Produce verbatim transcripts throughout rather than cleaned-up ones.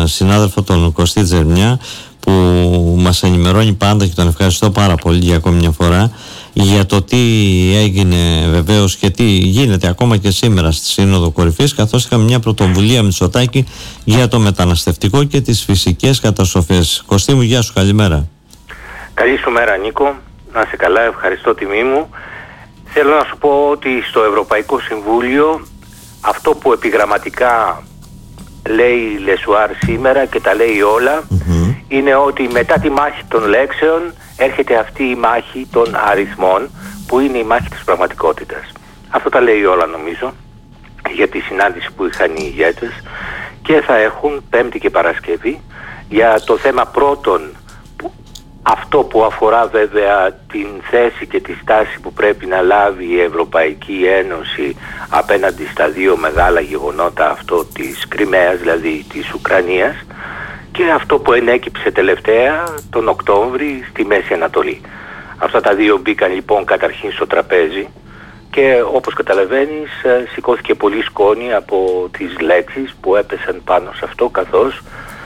συνάδελφο τον Κωστή Τζερμιά, που μας ενημερώνει πάντα και τον ευχαριστώ πάρα πολύ για ακόμη μια φορά για το τι έγινε βεβαίως και τι γίνεται ακόμα και σήμερα στη Σύνοδο Κορυφής, καθώς είχαμε μια πρωτοβουλία Μητσοτάκη για το μεταναστευτικό και τις φυσικές καταστροφές. Κωστή μου, γεια σου, καλημέρα. Καλή σου μέρα, Νίκο. Να είσαι καλά, ευχαριστώ, τιμή μου. Θέλω να σου πω ότι στο Ευρωπαϊκό Συμβούλιο αυτό που επιγραμματικά λέει Λεσουάρ σήμερα και τα λέει όλα, mm-hmm. είναι ότι μετά τη μάχη των λέξεων έρχεται αυτή η μάχη των αριθμών, που είναι η μάχη της πραγματικότητας. Αυτό τα λέει όλα, νομίζω, για τη συνάντηση που είχαν οι ηγέτες, και θα έχουν Πέμπτη και Παρασκευή για το θέμα πρώτον, αυτό που αφορά βέβαια την θέση και τη στάση που πρέπει να λάβει η Ευρωπαϊκή Ένωση απέναντι στα δύο μεγάλα γεγονότα, αυτό της Κριμαίας, δηλαδή της Ουκρανίας, και αυτό που ενέκυψε τελευταία τον Οκτώβρη στη Μέση Ανατολή. Αυτά τα δύο μπήκαν λοιπόν καταρχήν στο τραπέζι και όπως καταλαβαίνεις σηκώθηκε πολύ σκόνη από τις λέξεις που έπεσαν πάνω σε αυτό, καθώς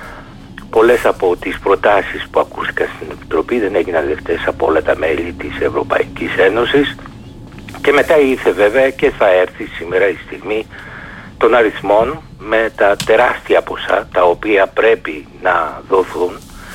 πολλές από τις προτάσεις που ακούστηκαν στην Επιτροπή δεν έγιναν δεκτές από όλα τα μέλη της Ευρωπαϊκής Ένωσης, και μετά ήρθε βέβαια και θα έρθει σήμερα η στιγμή των αριθμών με τα τεράστια ποσά τα οποία πρέπει να δοθούν,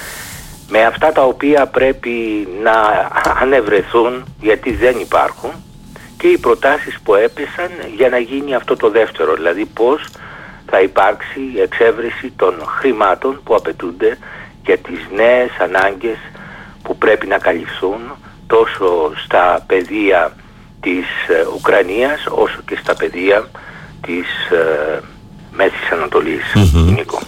με αυτά τα οποία πρέπει να ανεβρεθούν γιατί δεν υπάρχουν, και οι προτάσεις που έπεσαν για να γίνει αυτό το δεύτερο, δηλαδή πώς θα υπάρξει εξέβρεση των χρημάτων που απαιτούνται για τις νέες ανάγκες που πρέπει να καλυφθούν τόσο στα πεδία της ε, Ουκρανίας όσο και στα πεδία της ε, Μέσης Ανατολής, mm-hmm. Νίκο.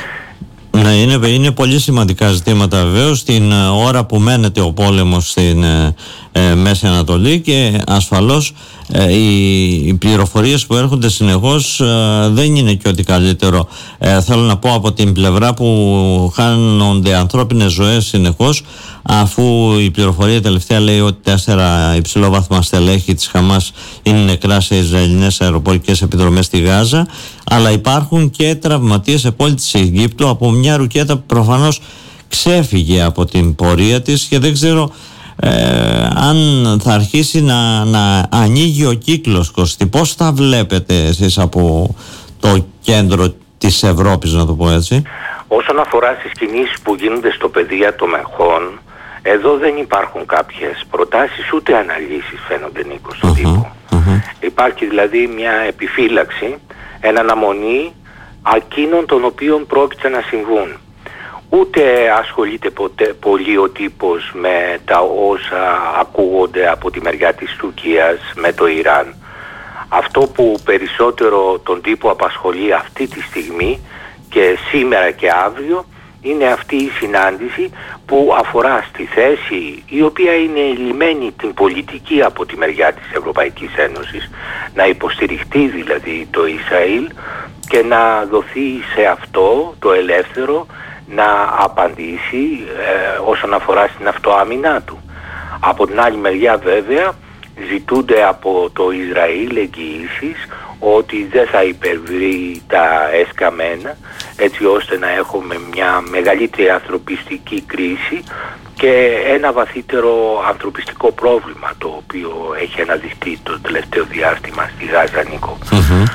Ναι, είναι, είναι πολύ σημαντικά ζητήματα βεβαίως την ώρα που μένεται ο πόλεμος στην ε, ε, Μέση Ανατολή, και ασφαλώς ε, οι, οι πληροφορίες που έρχονται συνεχώς ε, δεν είναι και ό,τι καλύτερο. Ε, θέλω να πω από την πλευρά που χάνονται ανθρώπινες ζωές συνεχώς, αφού η πληροφορία τελευταία λέει ότι τέσσερα υψηλόβαθμα στελέχη της Χαμάς είναι νεκρά σε Ισραηλινές αεροπορικές επιδρομές στη Γάζα, αλλά υπάρχουν και τραυματίες σε πόλη της Αιγύπτου από μια ρουκέτα που προφανώς ξέφυγε από την πορεία της, και δεν ξέρω ε, αν θα αρχίσει να, να ανοίγει ο κύκλος, Κωστή. Πώς τα βλέπετε εσείς από το κέντρο της Ευρώπης, να το πω έτσι? Όσον αφορά στις κινήσεις που γίνονται στο πεδίο των μεχών, εδώ δεν υπάρχουν κάποιες προτάσεις ούτε αναλύσεις, φαίνονται, Νίκο, στον uh-huh, τύπο. Uh-huh. Υπάρχει δηλαδή μια επιφύλαξη, εν αναμονή εκείνων των οποίων πρόκειται να συμβούν. Ούτε ασχολείται ποτέ πολύ ο τύπος με τα όσα ακούγονται από τη μεριά της Τουρκίας με το Ιράν. Αυτό που περισσότερο τον τύπο απασχολεί αυτή τη στιγμή και σήμερα και αύριο είναι αυτή η συνάντηση που αφορά στη θέση η οποία είναι λυμμένη την πολιτική από τη μεριά της Ευρωπαϊκής Ένωσης, να υποστηριχτεί δηλαδή το Ισραήλ και να δοθεί σε αυτό το ελεύθερο να απαντήσει ε, όσον αφορά στην αυτοάμυνά του. Από την άλλη μεριά βέβαια ζητούνται από το Ισραήλ εγγυήσεις ότι δεν θα υπερβεί τα εσκαμμένα, έτσι ώστε να έχουμε μια μεγαλύτερη ανθρωπιστική κρίση και ένα βαθύτερο ανθρωπιστικό πρόβλημα το οποίο έχει αναδειχθεί το τελευταίο διάστημα στη Γάζα, Νίκο. Mm-hmm.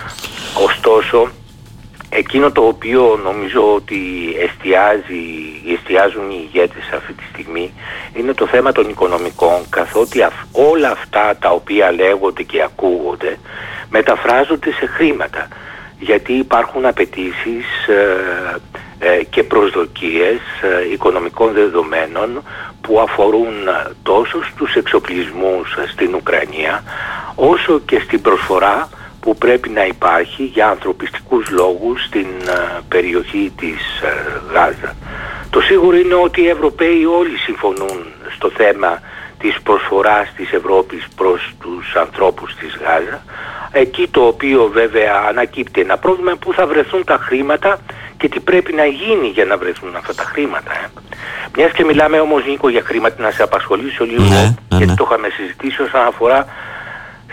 Ωστόσο, εκείνο το οποίο νομίζω ότι εστιάζει, εστιάζουν οι ηγέτες αυτή τη στιγμή είναι το θέμα των οικονομικών, καθότι όλα αυτά τα οποία λέγονται και ακούγονται μεταφράζονται σε χρήματα, γιατί υπάρχουν απαιτήσεις ε, ε, και προσδοκίες ε, οικονομικών δεδομένων που αφορούν τόσο στους εξοπλισμούς στην Ουκρανία όσο και στην προσφορά που πρέπει να υπάρχει για ανθρωπιστικούς λόγους στην uh, περιοχή της uh, Γάζα. Το σίγουρο είναι ότι οι Ευρωπαίοι όλοι συμφωνούν στο θέμα της προσφοράς της Ευρώπης προς τους ανθρώπους της Γάζα, εκεί το οποίο βέβαια ανακύπτει ένα πρόβλημα που θα βρεθούν τα χρήματα και τι πρέπει να γίνει για να βρεθούν αυτά τα χρήματα. Ε. Μιας και μιλάμε όμως, Νίκο, για χρήματα, να σε απασχολήσω λίγο, ναι, ναι, γιατί ναι. το είχαμε συζητήσει όσον αφορά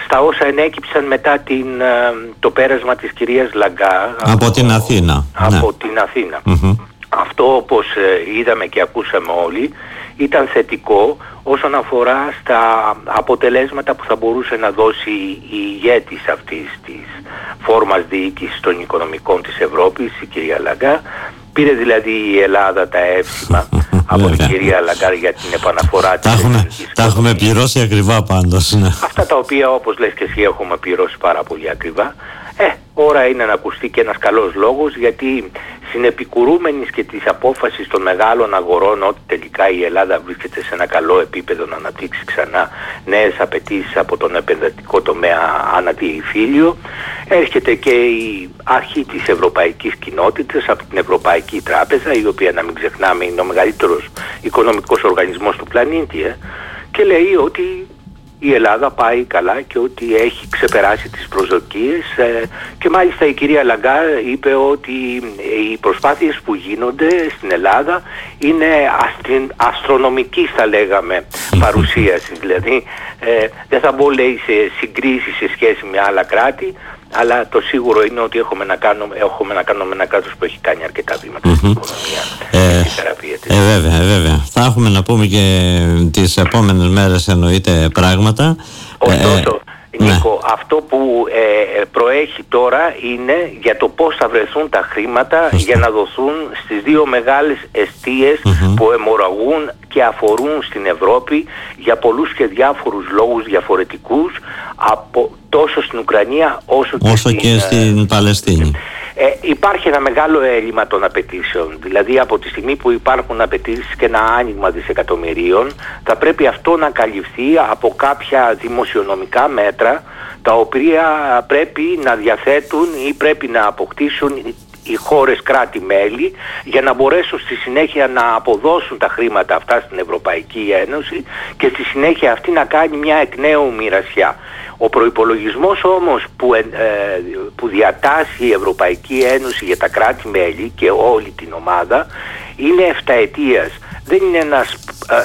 στα όσα ενέκυψαν μετά την, το πέρασμα της κυρίας Λαγκά από, από την Αθήνα. Από ναι. την Αθήνα. Mm-hmm. Αυτό, όπως είδαμε και ακούσαμε όλοι, ήταν θετικό όσον αφορά στα αποτελέσματα που θα μπορούσε να δώσει η ηγέτης αυτής της φόρμας διοίκησης των οικονομικών της Ευρώπης, η κυρία Λαγκά. Πήρε δηλαδή η Ελλάδα τα εύσημα από την κυρία Λαγκάρ για την επαναφορά της. Τα έχουμε πληρώσει ακριβά πάντως. Ναι. Αυτά τα οποία, όπως λες και εσύ, έχουμε πληρώσει πάρα πολύ ακριβά. Ε, ώρα είναι να ακουστεί και ένας καλός λόγος, γιατί συνεπικουρούμενης και της απόφασης των μεγάλων αγορών ότι τελικά η Ελλάδα βρίσκεται σε ένα καλό επίπεδο να αναπτύξει ξανά νέες απαιτήσεις από τον επενδυτικό τομέα αναδιεφύλιο, έρχεται και η αρχή της ευρωπαϊκής κοινότητας από την Ευρωπαϊκή Τράπεζα, η οποία, να μην ξεχνάμε, είναι ο μεγαλύτερος οικονομικός οργανισμός του πλανήτη, ε, και λέει ότι η Ελλάδα πάει καλά και ότι έχει ξεπεράσει τις προσδοκίες, ε, και μάλιστα η κυρία Λαγκάρ είπε ότι οι προσπάθειες που γίνονται στην Ελλάδα είναι αστρι, αστρονομικής, θα λέγαμε, παρουσίαση. Δηλαδή ε, δεν θα μπω, λέει, σε συγκρίσεις σε σχέση με άλλα κράτη, αλλά το σίγουρο είναι ότι έχουμε να κάνουμε, έχουμε να κάνουμε ένα κράτος που έχει κάνει αρκετά βήματα mm-hmm. στην οικονομία ε, και στη θεραπεία της. Ε, βέβαια, βέβαια. Θα έχουμε να πούμε και τις επόμενες μέρες, εννοείται, πράγματα. Ωστόσο, ε, Νίκο, ναι. αυτό που ε, προέχει τώρα είναι για το πώς θα βρεθούν τα χρήματα Φωστά. για να δοθούν στις δύο μεγάλες εστίες mm-hmm. που αιμορραγούν και αφορούν στην Ευρώπη για πολλούς και διάφορους λόγους διαφορετικούς, από, τόσο στην Ουκρανία όσο, όσο και, και στην, στην Παλαιστίνη. Ε, υπάρχει ένα μεγάλο έλλειμμα των απαιτήσεων. Δηλαδή, από τη στιγμή που υπάρχουν απαιτήσεις και ένα άνοιγμα δισεκατομμυρίων, θα πρέπει αυτό να καλυφθεί από κάποια δημοσιονομικά μέτρα, τα οποία πρέπει να διαθέτουν ή πρέπει να αποκτήσουν οι χώρες κράτη-μέλη για να μπορέσουν στη συνέχεια να αποδώσουν τα χρήματα αυτά στην Ευρωπαϊκή Ένωση και στη συνέχεια αυτή να κάνει μια εκ νέου μοιρασιά. Ο προϋπολογισμός όμως που, ε, που διατάσσει η Ευρωπαϊκή Ένωση για τα κράτη-μέλη και όλη την ομάδα είναι εφταετίας. Δεν είναι ένας ε,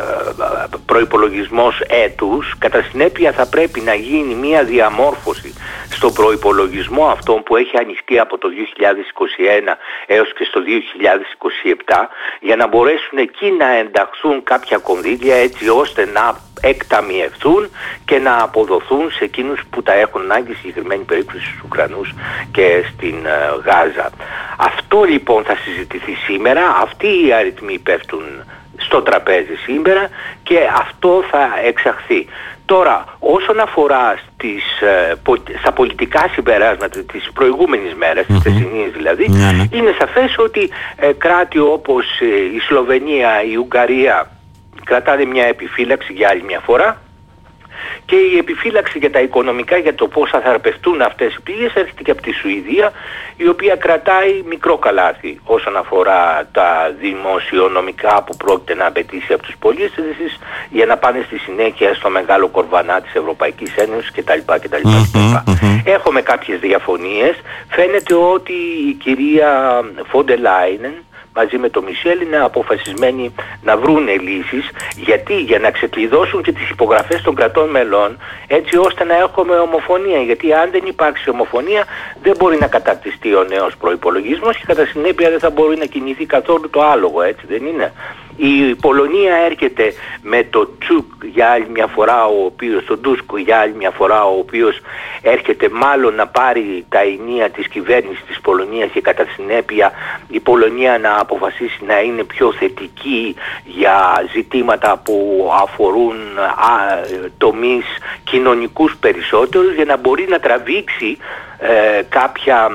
προϋπολογισμός έτους. Κατά συνέπεια θα πρέπει να γίνει μια διαμόρφωση στον προϋπολογισμό αυτόν που έχει ανοιχτεί από το δύο χιλιάδες είκοσι ένα έως και στο δύο χιλιάδες είκοσι επτά, για να μπορέσουν εκεί να ενταχθούν κάποια κονδύλια έτσι ώστε να εκταμιευθούν και να αποδοθούν σε εκείνους που τα έχουν ανάγκη, στη συγκεκριμένη περίπτωση στους Ουκρανούς και στην uh, Γάζα. Αυτό λοιπόν θα συζητηθεί σήμερα, αυτοί οι αριθμοί πέφτουν στο τραπέζι σήμερα και αυτό θα εξαχθεί. Τώρα, όσον αφορά στις, στα πολιτικά συμπεράσματα της προηγούμενης μέρας, mm-hmm. της θεσινής δηλαδή, mm-hmm. είναι σαφές ότι ε, κράτη όπως ε, η Σλοβενία, η Ουγγαρία κρατάνε μια επιφύλαξη για άλλη μια φορά, και η επιφύλαξη για τα οικονομικά, για το πώς θα θεραπευτούν αυτές οι πληγές, έρχεται και από τη Σουηδία, η οποία κρατάει μικρό καλάθι όσον αφορά τα δημοσιονομικά που πρόκειται να απαιτήσει από τους πολίτες για να πάνε στη συνέχεια στο μεγάλο κορβανά της Ευρωπαϊκής Ένωσης κτλ. κτλ. Mm-hmm, mm-hmm. Έχουμε κάποιες διαφωνίες. Φαίνεται ότι η κυρία Φόντερ Λάινεν μαζί με τον Μισελ είναι αποφασισμένοι να βρούνε λύσεις. Γιατί? Για να ξεκλειδώσουν και τις υπογραφές των κρατών μελών, έτσι ώστε να έχουμε ομοφωνία. Γιατί αν δεν υπάρξει ομοφωνία δεν μπορεί να καταρτιστεί ο νέος προϋπολογισμός και κατά συνέπεια δεν θα μπορεί να κινηθεί καθόλου το άλογο, έτσι δεν είναι? Η Πολωνία έρχεται με το Τσουκ για άλλη μια φορά, ο οποίος, τον Τούσκο για άλλη μια φορά, ο οποίος έρχεται μάλλον να πάρει τα ενία της κυβέρνησης της Πολωνίας και κατά συνέπεια η Πολωνία να αποφασίσει να είναι πιο θετική για ζητήματα που αφορούν α, τομείς κοινωνικούς περισσότερους, για να μπορεί να τραβήξει ε, κάποια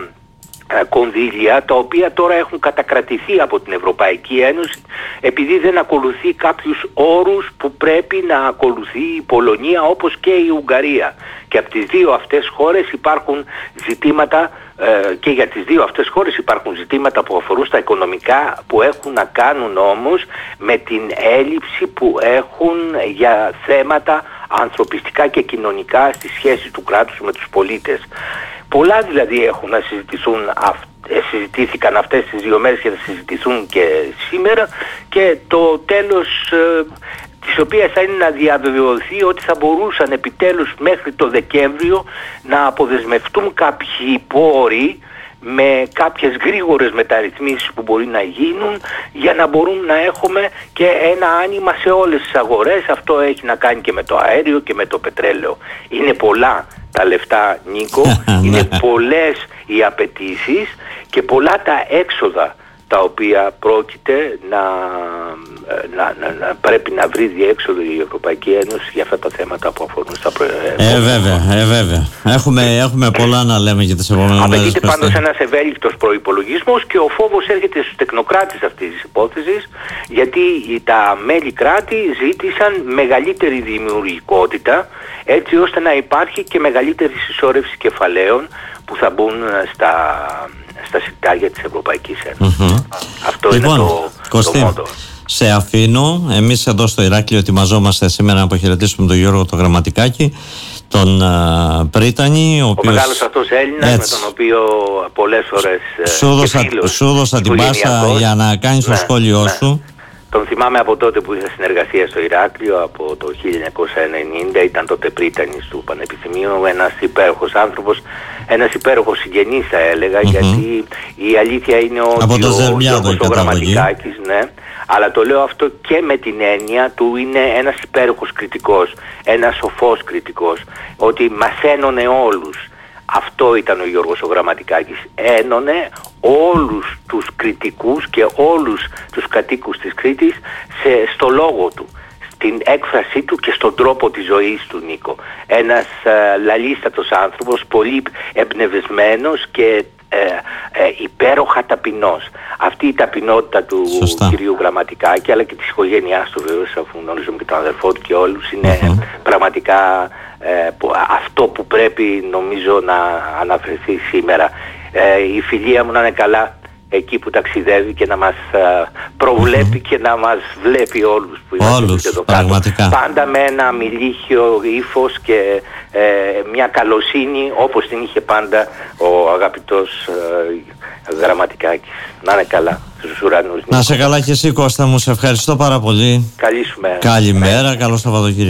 κονδύλια τα οποία τώρα έχουν κατακρατηθεί από την Ευρωπαϊκή Ένωση επειδή δεν ακολουθεί κάποιους όρους που πρέπει να ακολουθεί η Πολωνία όπως και η Ουγγαρία. Και από τις δύο αυτές χώρες υπάρχουν ζητήματα ε, και για τις δύο αυτές χώρες υπάρχουν ζητήματα που αφορούν στα οικονομικά, που έχουν να κάνουν όμως με την έλλειψη που έχουν για θέματα ανθρωπιστικά και κοινωνικά στη σχέση του κράτους με τους πολίτες. Πολλά δηλαδή έχουν να συζητηθούν, συζητήθηκαν αυτές τις δύο μέρες και θα συζητηθούν και σήμερα, και το τέλος της οποίας θα είναι να διαβεβαιωθεί ότι θα μπορούσαν επιτέλους μέχρι το Δεκέμβριο να αποδεσμευτούν κάποιοι πόροι με κάποιες γρήγορες μεταρρυθμίσεις που μπορεί να γίνουν για να μπορούν να έχουμε και ένα άνοιγμα σε όλες τις αγορές. Αυτό έχει να κάνει και με το αέριο και με το πετρέλαιο. Είναι πολλά τα λεφτά, Νίκο, είναι πολλές οι απαιτήσεις και πολλά τα έξοδα τα οποία πρόκειται να, να, να, να πρέπει να βρει διέξοδο η Ευρωπαϊκή Ένωση για αυτά τα θέματα που αφορούν στα προϊόντα. Ε, βέβαια, ε, βέβαια. Έχουμε, έχουμε πολλά να λέμε για τις επόμενες μέρες. Απαιτείται πάντως ένας ευέλικτος προϋπολογισμός και ο φόβος έρχεται στους τεχνοκράτες αυτής της υπόθεσης, γιατί τα μέλη κράτη ζήτησαν μεγαλύτερη δημιουργικότητα, έτσι ώστε να υπάρχει και μεγαλύτερη συσσόρευση κεφαλαίων που θα μπουν στα... στα συρτάρια της Ευρωπαϊκής Ένωσης. Mm-hmm. Αυτό λοιπόν, είναι το, Κωστή, το μότο. Σε αφήνω. Εμείς εδώ στο Ηράκλειο ετοιμαζόμαστε σήμερα να αποχαιρετήσουμε τον Γιώργο το Γραμματικάκη, τον uh, Πρίτανη, ο, ο οποίος... μεγάλος αυτός Έλληνας, με τον οποίο πολλές φορές σου δώσα την πάσα για να κάνεις ναι, το σχόλιο ναι. σου. Τον θυμάμαι από τότε που είχα συνεργασία στο Ηράκλειο, από το χίλια εννιακόσια ενενήντα, ήταν τότε πρίτανης του Πανεπιστημίου, ένας υπέροχος άνθρωπος, ένας υπέροχος συγγενής θα έλεγα, mm-hmm. γιατί η αλήθεια είναι ότι από το ο Γιώργος ο Γραμματικάκης, ναι, αλλά το λέω αυτό και με την έννοια του είναι ένας υπέροχος κριτικός, ένας σοφός κριτικός, ότι μας ένωνε όλους. Αυτό ήταν ο Γιώργος ο Γραμματικάκης. Ένωνε όλους τους κριτικούς και όλους τους κατοίκους της Κρήτης σε, στο λόγο του, στην έκφρασή του και στον τρόπο της ζωής του, Νίκο. Ένας ε, λαλίστατος άνθρωπος, πολύ εμπνευσμένος και ε, ε, υπέροχα ταπεινός. Αυτή η ταπεινότητα του Σωστά. κυρίου Γραμματικάκη, αλλά και της οικογένειάς του βέβαια, αφού γνωρίζουμε και τον αδερφό του και όλους, είναι mm-hmm. πραγματικά ε, που, αυτό που πρέπει νομίζω να αναφερθεί σήμερα. Ε, η φιλία μου να είναι καλά εκεί που ταξιδεύει και να μας uh, προβλέπει mm-hmm. και να μας βλέπει όλους που είμαστε εδώ κάτω. Πάντα με ένα μιλίχιο ύφος και ε, μια καλοσύνη όπως την είχε πάντα ο αγαπητός ε, Γραμματικάκης. Να είναι καλά στους ουρανούς. Να σε καλά και εσύ, Κώστα μου, σε ευχαριστώ πάρα πολύ. Καλή σου μέρα. Καλημέρα, καλό Σαββατοκύριακο.